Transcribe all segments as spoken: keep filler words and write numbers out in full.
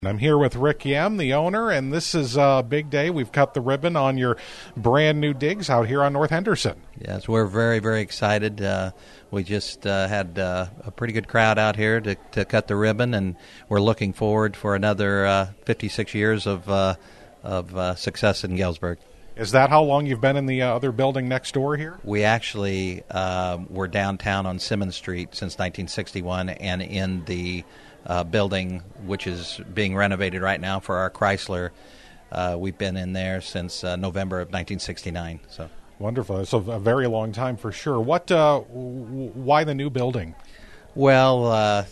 I'm here with Rick Yem, the owner, and this is a big day. We've cut the ribbon on your brand new digs out here on North Henderson. Yes, we're very, very excited. Uh, we just uh, had uh, a pretty good crowd out here to, to cut the ribbon, and we're looking forward for another uh, fifty-six years of uh, of uh, success in Galesburg. Is that how long you've been in the uh, other building next door here? We actually uh, were downtown on Simmons Street since nineteen sixty-one, and in the uh, building which is being renovated right now for our Chrysler, uh, we've been in there since uh, November of nineteen sixty-nine. So wonderful. It's a, a very long time for sure. What? Uh, w- why the new building? Well, uh,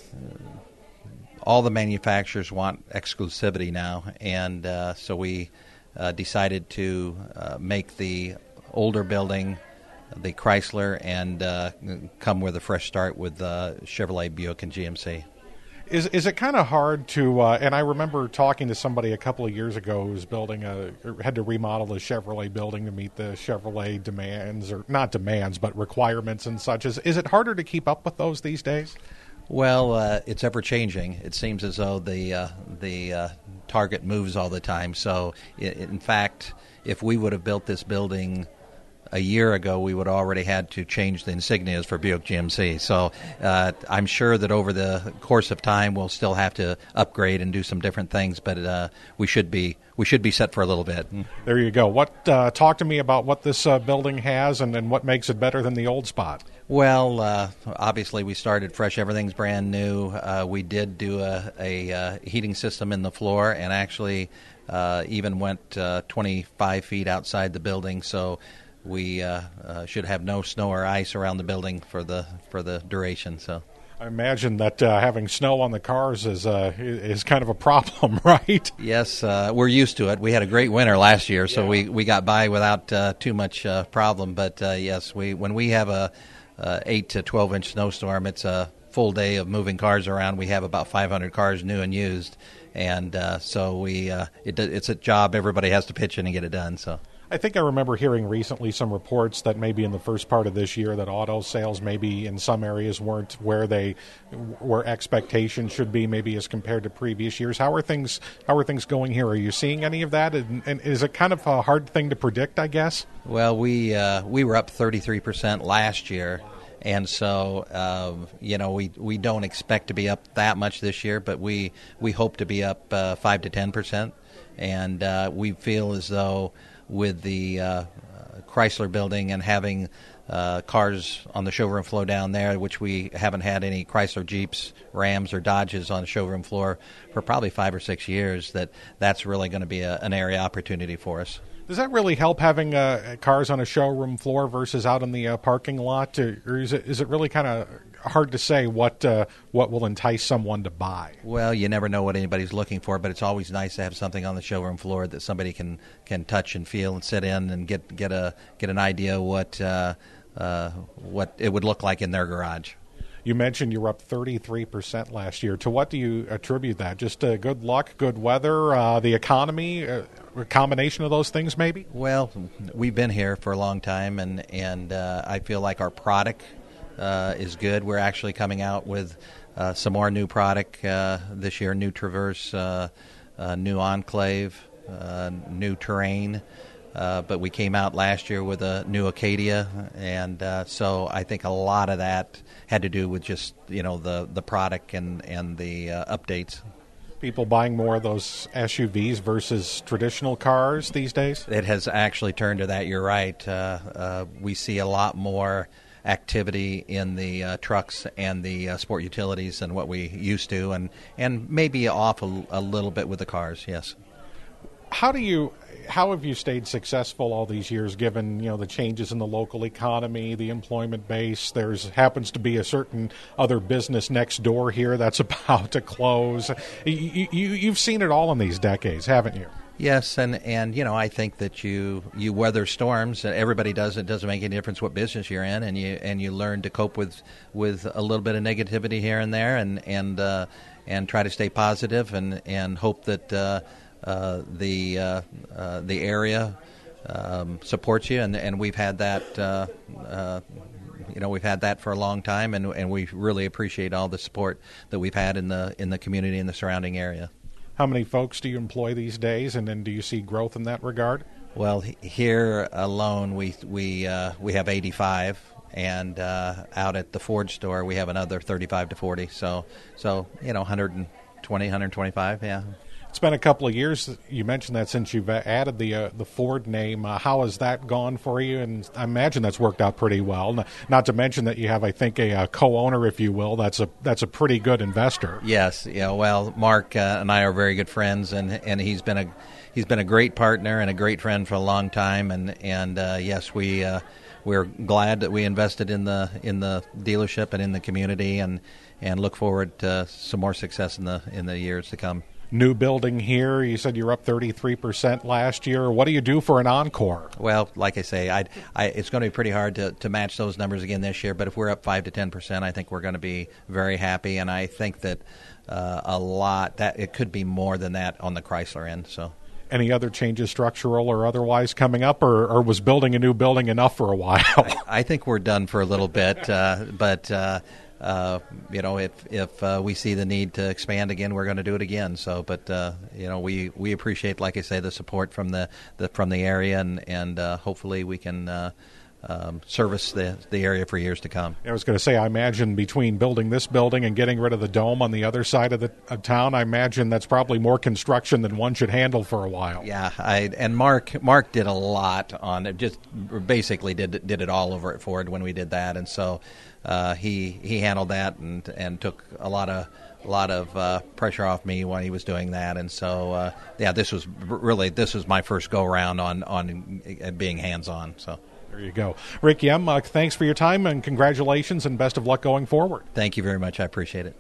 all the manufacturers want exclusivity now, and uh, so we uh, decided to uh, make the older building the Chrysler and uh, come with a fresh start with uh, Chevrolet, Buick, and G M C. Is is it kind of hard to? Uh, and I remember talking to somebody a couple of years ago who was building a had to remodel a Chevrolet building to meet the Chevrolet demands, or not demands, but requirements and such. Is is it harder to keep up with those these days? Well, uh, it's ever changing. It seems as though the uh, the uh, target moves all the time. So, it, in fact, if we would have built this building a year ago, we would already had to change the insignias for Buick G M C. So uh, I'm sure that over the course of time, we'll still have to upgrade and do some different things, but uh, we should be we should be set for a little bit. There you go. What uh, talk to me about what this uh, building has and, and what makes it better than the old spot. Well, uh, obviously we started fresh. Everything's brand new. Uh, we did do a, a uh, heating system in the floor, and actually uh, even went uh, twenty-five feet outside the building. So we uh, uh, should have no snow or ice around the building for the for the duration. So I imagine that uh, having snow on the cars is uh, is kind of a problem, right? Yes, uh, we're used to it. We had a great winter last year, so yeah. we, we got by without uh, too much uh, problem. But uh, yes, we when we have a uh, eight to twelve inch snowstorm, it's a full day of moving cars around. We have about five hundred cars new and used, and uh, so we uh, it, it's a job everybody has to pitch in and get it done. So. I think I remember hearing recently some reports that maybe in the first part of this year that auto sales maybe in some areas weren't where they where expectations should be, maybe as compared to previous years. How are things How are things going here? Are you seeing any of that? And, and is it kind of a hard thing to predict, I guess? Well, we uh, we were up thirty-three percent last year. And so, uh, you know, we, we don't expect to be up that much this year, but we, we hope to be up uh, five to ten percent. And uh, we feel as though with the uh, Chrysler building and having uh, cars on the showroom floor down there, which we haven't had any Chrysler Jeeps, Rams, or Dodges on the showroom floor for probably five or six years, that that's really going to be a, an area opportunity for us. Does that really help having uh, cars on a showroom floor versus out in the uh, parking lot? Or is it is it really kind of hard to say what uh, what will entice someone to buy? Well, you never know what anybody's looking for, but it's always nice to have something on the showroom floor that somebody can, can touch and feel and sit in and get get a get an idea what uh, uh, what it would look like in their garage. You mentioned you were up thirty-three percent last year. To what do you attribute that? Just uh, good luck, good weather, uh, the economy, uh, a combination of those things maybe? Well, we've been here for a long time, and, and uh, I feel like our product uh, is good. We're actually coming out with uh, some more new product uh, this year, new Traverse, uh, uh, new Enclave, uh, new Terrain. Uh, but we came out last year with a new Acadia, and uh, so I think a lot of that had to do with just, you know, the, the product and, and the uh, updates. People buying more of those S U Vs versus traditional cars these days? It has actually turned to that, you're right. Uh, uh, we see a lot more activity in the uh, trucks and the uh, sport utilities than what we used to, and, and maybe off a, a little bit with the cars, yes. How do you... How have you stayed successful all these years, given, you know, the changes in the local economy, the employment base? There's happens to be a certain other business next door here that's about to close. You, you, you've seen it all in these decades, haven't you? Yes, and, and you know, I think that you, you weather storms. Everybody does. It doesn't make any difference what business you're in, and you and you learn to cope with, with a little bit of negativity here and there, and and uh, and try to stay positive, and and hope that. Uh, Uh, the uh, uh, the area um, supports you, and and we've had that uh, uh, you know we've had that for a long time, and and we really appreciate all the support that we've had in the in the community and the surrounding area. How many folks do you employ these days, and then do you see growth in that regard? Well, here alone we we uh, we have eighty-five, and uh, out at the Ford store we have another thirty-five to forty. So so you know, one hundred twenty, one hundred twenty-five, yeah. It's been a couple of years. You mentioned that since you've added the uh, the Ford name. Uh, how has that gone for you? And I imagine that's worked out pretty well. Not to mention that you have, I think, a, a co-owner, if you will. That's a that's a pretty good investor. Yes, yeah. Well, Mark uh, and I are very good friends, and, and he's been a he's been a great partner and a great friend for a long time. And and uh, yes, we uh, we're glad that we invested in the in the dealership and in the community, and and look forward to some more success in the in the years to come. New building here. You said you're up thirty-three percent last year. What do you do for an encore? Well, like I say, I'd, I, it's going to be pretty hard to, to match those numbers again this year. But if we're up five to ten percent, I think we're going to be very happy. And I think that uh, a lot that it could be more than that on the Chrysler end. So, any other changes, structural or otherwise, coming up, or, or was building a new building enough for a while? I, I think we're done for a little bit, uh, but. Uh, Uh, you know, if if uh, we see the need to expand again, we're going to do it again. So, but uh, you know, we, we appreciate, like I say, the support from the, the from the area, and and uh, hopefully we can uh, um, service the the area for years to come. I was going to say, I imagine between building this building and getting rid of the dome on the other side of the of town, I imagine that's probably more construction than one should handle for a while. Yeah, I and Mark Mark did a lot on it. Just basically did did it all over at Ford when we did that, and so. Uh, he he handled that and, and took a lot of a lot of uh, pressure off me when he was doing that, and so uh, yeah, this was really this was my first go around on on being hands on. So there you go, Rick Yem. Uh, thanks for your time and congratulations and best of luck going forward. Thank you very much. I appreciate it.